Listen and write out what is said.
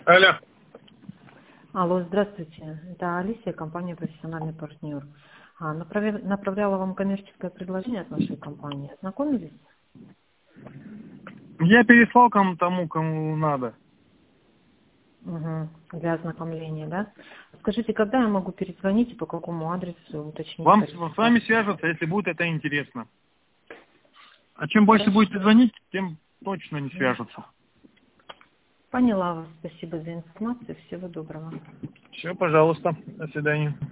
Алло. Алло, здравствуйте. Это Алисия, компания «Профессиональный партнер». Направляла вам коммерческое предложение от нашей компании. Ознакомились? Я переслал тому, кому надо. Угу. Для ознакомления, да? Скажите, когда я могу перезвонить и по какому адресу уточнить? С вами свяжутся, если будет это интересно. А чем больше будете звонить, тем точно не свяжутся. Поняла вас. Спасибо за информацию. Всего доброго. Все, пожалуйста. До свидания.